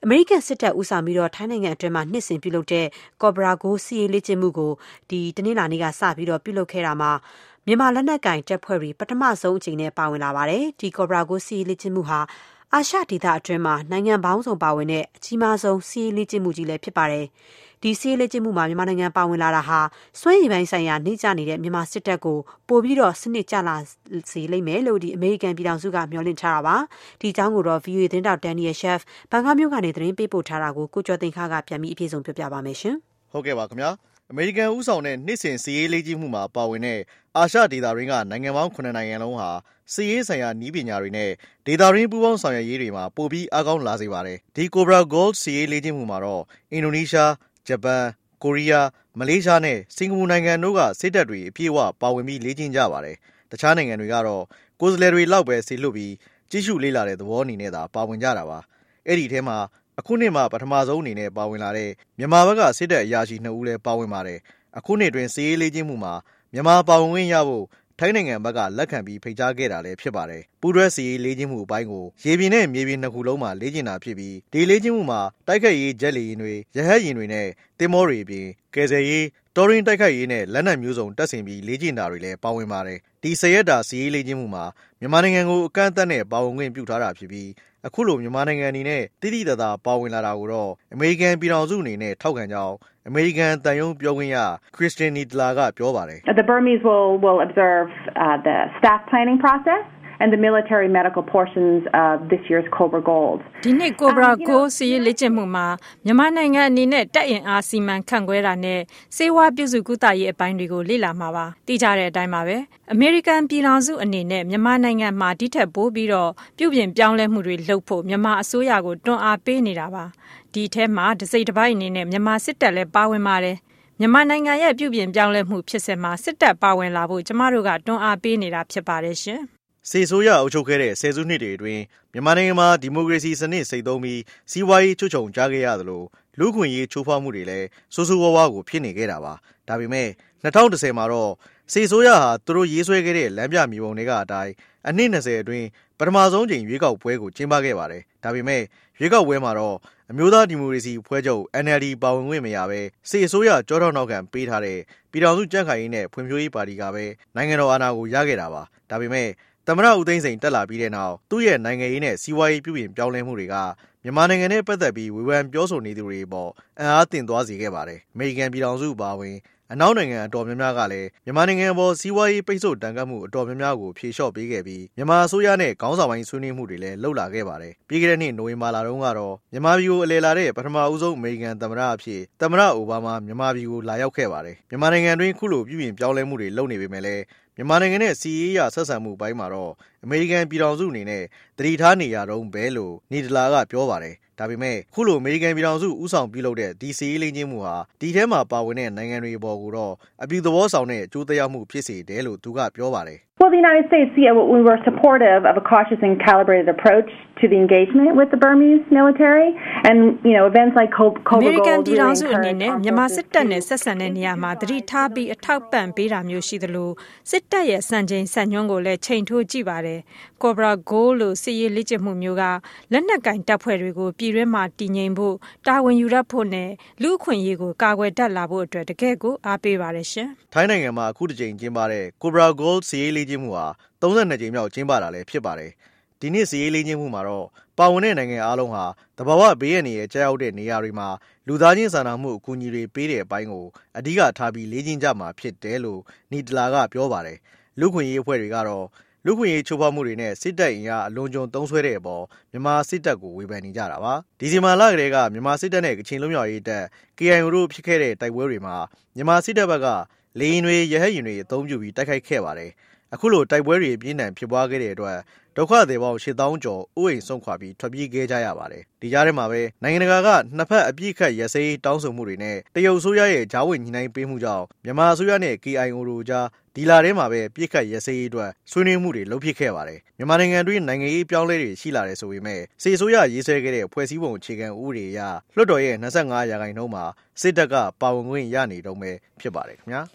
အမေရိကန်စစ်တပ်ဦးဆောင်ပြီးတော့ထိုင်းနိုင်ငံအတွင်းမှာနှစ်စဉ်ပြုလုပ်တဲ့ Cobra Gold စစ်ရေးလေ့ကျင့်မှုကိုတနင်္လာနေ့ကစပြီးတော့ပြုလုပ်ခဲ့တာမှာမြန်မာလက်နက်ကိုင်တပ်ဖွဲ့တွေပထမဆုံးအကြိမ်နဲ့ပါဝင်လာပါတယ်။ဒီ Cobra Gold စစ်ရေးလေ့ကျင့်မှုဟာအာရှဒေသအတွင်းမှာနိုင်ငံပေါင်းစုံပါဝင်တဲ့အကြီးမားဆုံးစစ်ရေးလေ့ကျင့်မှုကြီးလည်းဖြစ်ပါတယ်။ဒီစစ်ရေးလေ့ကျင့်မှုမှာမြန်မာနိုင်ငံပါဝင်လာတာဟာစွမ်းရည်ပိုင်းဆိုင်ရာနှိမ့်ကျနေတဲ့မြန်မာစစ်တပ်ကိုပိုပြီးတော့စနစ်ကျလာစေလိမ့်မယ်လို့အမေရိကန်ပြည်ထောင်စုကမျှော်လင့်ထားတာပါ။ဒီအကြောင်းကိုတော့ VOA သတင်းတောက် Daniel Chef ဘန်ကောက်မြို့ကနေသတင်းပေးပို့ထားတာကိုကိုကျော်သိန်းခါကပြန်ပြီးအပြည့်စုံပြောပြပါမယ်ရှင်။ဟုတ်ကဲ့ပါခင်ဗျာ။အမေရိကန်ဦးဆောင်တဲ့နှစ်စဉ်စစ်ရေးလေ့ကျင့်မှုမှာပါဝင်တဲ့အာရှဒေသတွင်းကနိုင်ငံပေါင်း9နိုင်ငံလုံးဟာစစ်ရေးဆိုင်ရာနည်းပညာတွေနဲ့ဒေသတွင်းပူးပေါင်းဆောင်ရွက်ရေးတွေမှာပိုပြီးအားကောင်းလာစေပါတယ်။ဒီ Cobra Gold စစ်ရေးလေ့ကျင့်မှုမှာတော့အင်ဒိုနီးရှား၊ဂျပန်၊ကိုရီးယား၊မလေးရှားနဲ့စင်ကာပူနိုင်ငံတို့ကစစ်တပ်တွေအပြည့်အဝပါဝင်ပြီးလေ့ကျင့်ကြပါတယ်။တခြားနိုင်ငံတွေကတော့ကိုယ်စားလှယ်တွေလောက်ပဲစေလွှတ်ပြီးကြည့်ရှုလေ့လာတဲ့သဘောအနေနဲ့သာပါဝင်ကြတာပါ။အဲ့ဒီထဲမှာအခုနှစ်မှာပထမဆုံးအနေနဲ့ပါဝင်လာတဲ့မြန်မာဘက်ကစစ်တပ်အရာရှိ2ဦးလည်းပါဝင်ပါတယ်။အခုနှစ်တွင်စစ်ရေးလေ့ကျင့်မှုမှာမြန်မာပါဝင်ဝင်ရဖို့ထိုင်းနိုင်ငံဘက်ကလက်ခံပြီးဖိတ်ကြားခဲ့တာလည်းဖြစ်ပါတယ်။ပူးတွဲစစ်ရေးလေ့ကျင့်မှုအပိုင်းကိုရေပြင်နဲ့မြေပြင်နှစ်ခုလုံးမှာလေ့ကျင့်တာဖြစ်ပြီးဒီလေ့ကျင့်မှုမှာတိုက်ခိုက်ရေးဂျက်လေယာဉ်တွေရဟတ်ယာဉ်တွေနဲ့သင်္ဘောတွေအပြင်ကယ်ဆယ်ရေးတော်ရင်တိုက်ခိုက်ရေးနဲ့လက်နက်မျိုးစုံတပ်ဆင်ပြီးလေ့ကျင့်တာတွေလည်းပါဝင်ပါတယ်။ဒီ10ရက်တာစစ်ရေးလေ့ကျင့်မှုမှာမြန်မာနိုင်ငံကိုအကန့်အသတ်နဲ့ပါဝင်ခွင့်ပြုထားတာဖြစ်ပြီးအခုလိုမြန်မာနိုင်ငံအနေနဲ့တိတိတသာပါဝင်လာတာကိုတော့အမေရိကန်ပြည်ထောင်စုအနေနဲ့ထောက်ခံကြောင်းအမေရိကန်တန်ယုံပြောခွင့်ရ Kristen Nittla ကပြောပါတယ်။ The Burmese will observe the staff planning process and the military medical portions of this year's Cobra Gold. ဒီနှစ် Cobra Gold စစ်ရေးလေ့ကျင့်မှုမှာမြန်မာနိုင်ငံအနေနဲ့တပ်အင်အားစီမံခန့်ခွဲတာနဲ့စေဝါပြုစုကုသရေးအပိုင်းတွေကိုလေ့လာမှာပါ။သိကြတဲ့အတိုင်းပါပဲ။အမေရိကန်ပြည်ထောင်စုအနေနဲ့မြန်မာနိုင်ငံမှာဒီထက်ပိုပြီးတော့ပြုပြင်ပြောင်းလဲမှုတွေလုပ်ဖို့မြန်မာအစိုးရကိုတွန်းအားပေးနေတာပါ။ဒီထဲမှာတစိမ့်တစ်ပိုင်းအနေနဲ့မြန်မာစစ်တပ်လည်းပါဝင်ပါတယ်။မြန်မာနိုင်ငံရဲ့ပြုပြင်ပြောင်းလဲမှုဖြစ်စဉ်မှာစစ်တပ်ပါဝင်လာဖို့ကျမတို့ကတွန်းအားပေးနေတာဖြစ်ပါတယ်ရှင်။စေဆိုးရအုပ်ချုပ်ခဲ့တဲ့ဆယ်စုနှစ်တွေအတွင်းမြန်မာနိုင်ငံမှာဒီမိုကရေစီစနစ်စိတ်သုံးပြီးစီးပွားရေးချွတ်ချုံကြားခဲ့ရသလိုလူ့ခွင့်ရေးချိုးဖောက်မှုတွေလည်းဆိုးဆိုးဝါးဝါးကိုဖြစ်နေခဲ့တာပါ။ဒါပေမဲ့2010မှာတော့စေဆိုးရဟာသူတို့ရေးဆွဲခဲ့တဲ့လမ်းပြမြေပုံတွေကအတိုင်းအနှစ်20အတွင်းပထမဆုံးချိန်ရွေးကောက်ပွဲကိုကျင်းပခဲ့ပါတယ်။ဒါပေမဲ့ရွေးကောက်ပွဲမှာတော့အမျိုးသားဒီမိုကရေစီဖွဲ့ချုပ် NLD ပါဝင်ခွင့်မရဘဲစေအစိုးရကြောထောက်နောက်ခံပေးထားတဲ့ပြည်ထောင်စုကြံ့ခိုင်ရေးနဲ့ဖွံ့ဖြိုးရေးပါတီကပဲနိုင်ငံတော်အာဏာကိုရခဲ့တာပါ။ဒါပေမဲ့သမ္မတဦးသိန်းစိန်တက်လာပြီးတဲ့နောက်သူ့ရဲ့နိုင်ငံရေးနဲ့စီးပွားရေးပြုပြင်ပြောင်းလဲမှုတွေကမြန်မာနိုင်ငံနဲ့ပတ်သက်ပြီးဝေဖန်ပြောဆိုနေသူတွေပေါ်အံ့အားသင့်သွားစေခဲ့ပါတယ်။အမေရိကန်ပြည်ထောင်စုပါဝင်အနောက်နိုင်ငံအတော်များများကလည်းမြန်မာနိုင်ငံပေါ်စီးပွားရေးပိတ်ဆို့တန်ခတ်မှုအတော်များများကိုဖြေလျှော့ပေးခဲ့ပြီးမြန်မာအစိုးရနဲ့ခေါင်းဆောင်ပိုင်းဆွေးနွေးမှုတွေလည်းလှုပ်လာခဲ့ပါတယ်။ပြီးခဲ့တဲ့နှစ်နိုဝင်ဘာလတုန်းကတော့မြန်မာပြည်ကိုအလည်လာတဲ့ပထမဦးဆုံးအမေရိကန်သမ္မတအဖြစ်သမ္မတအိုဘားမားမြန်မာပြည်ကိုလာရောက်ခဲ့ပါတယ်။မြန်မာနိုင်ငံတွင်းခုလိုပြုပြင်ပြောင်းလဲမှုတွေလုပ်နေပေမဲ့လည်းမြန်မာနိုင်ငံနဲ့စီးရေးရဆက်ဆံမှုပိုင်းမှာတော့အမေရိကန်ပြည်ထောင်စုအနေနဲ့တတိထားနေရတော့ပဲလို့နီဒလာကပြောပါတယ်။ဒါပေမဲ့ခုလိုအမေရိကန်ပြည်ထောင်စုဦးဆောင်ပြုလုပ်တဲ့ဒီစီးရေးလိမ့်ချင်းမှုဟာဒီထဲမှာပါဝင်တဲ့နိုင်ငံတွေပေါ်ကိုတော့အပြုသဘောဆောင်တဲ့အကျိုးသက်ရောက်မှုဖြစ်စေတယ်လို့သူကပြောပါတယ်။ Well, the United States, we were supportive of a cautious and calibrated approach to the engagement with the Burmese military, and events like Cobra Gold. အမေရိကန်ပြည်ထောင်စုအနေနဲ့မြန်မာစစ်တပ်နဲ့ဆက်ဆံတဲ့နေရာမှာသတိထားပြီးအထောက်ပံ့ပေးတာမျိုးရှိသလိုစစ်တပ်ရဲ့စံချိန်စံညွှန်းကိုလည်းချိန်ထိုးကြည့်ပါတယ်။ Cobra Gold လို့စစ်ရေးလေ့ကျင့်မှုမျိုးကလက်နက်ကင်တပ်ဖွဲ့တွေကိုပြည်တွင်းမှာတည်ငြိမ်ဖို့တာဝန်ယူရဖို့နဲ့လူ့အခွင့်အရေးကိုကာကွယ်တတ်လာဖို့အတွက်တကယ့်ကိုအားပေးပါတယ်ရှင်။ထိုင်းနိုင်ငံမှာအခုတစ်ကြိမ်ကျင်းပတဲ့ Cobra Gold စစ်ရေးလေ့ကျင့်မှုဟာ32ကြိမ်မြောက်ကျင်းပတာလည်းဖြစ်ပါတယ်။ဒီနေ့စစ်ရေးလေ့ကျင့်မှုမှာတော့ပါဝင်တဲ့နိုင်ငံအားလုံးဟာတဘာဝဘေးရန်ရဲ့ကြောက်ရောက်တဲ့နေရာတွေမှာလူသားချင်းစာနာမှုအကူအညီတွေပေးတဲ့အပိုင်းကိုအဓိကထားပြီးလေ့ကျင့်ကြမှာဖြစ်တယ်လို့နီဒလာကပြောပါတယ်။လူ့ခွင့်ရေးအဖွဲ့တွေကတော့လူ့ခွင့်ရေးချိုးဖောက်မှုတွေနဲ့စစ်တပ်အင်အားအလွန်ကျွံသုံးစွဲတဲ့အပေါ်မြန်မာစစ်တပ်ကိုဝေဖန်နေကြတာပါ။ဒီဇင်ဘာလကတည်းကမြန်မာစစ်တပ်နဲ့ကချင်လွတ်မြောက်ရေးတပ် KIO တို့ဖြစ်ခဲ့တဲ့တိုက်ပွဲတွေမှာမြန်မာစစ်တပ်ဘက်ကလေယာဉ်တွေရဟတ်ယာဉ်တွေအသုံးပြုပြီးတိုက်ခိုက်ခဲ့ပါတယ်။အခုလိုတိုက်ပွဲတွေပြင်းထန်ဖြစ်ပွားခဲ့တဲ့အတွက်ဒုက္ခသည်ပေါင်း8000ကျော်အိုးအိမ်ဆုံးခွာပြီးထွက်ပြေးခဲ့ကြရပါတယ်။ဒီကြားထဲမှာပဲနိုင်ငံတကာကနှစ်ဖက်အပြစ်ခတ်ရစဲတောင်းဆိုမှုတွေနဲ့တရုတ်အစိုးရရဲ့ဂျားဝင်ညှိနှိုင်းပေးမှုကြောင့်မြန်မာအစိုးရနဲ့ KIO တို့ကြားဒီလာထဲမှာပဲပြစ်ခတ်ရစဲရေးအတွက်ဆွေးနွေးမှုတွေလုပ်ဖြစ်ခဲ့ပါတယ်။မြန်မာနိုင်ငံတွင်းနိုင်ငံရေးပြောင်းလဲတွေရှိလာတယ်ဆိုပေမဲ့စစ်အစိုးရရေးဆွဲခဲ့တဲ့ဖွဲ့စည်းပုံအခြေခံဥပဒေအရလွှတ်တော်ရဲ့25%မှာစစ်တပ်ကပါဝင်ခွင့်ရနေတော့မယ်ဖြစ်ပါတယ်ခင်ဗျာ။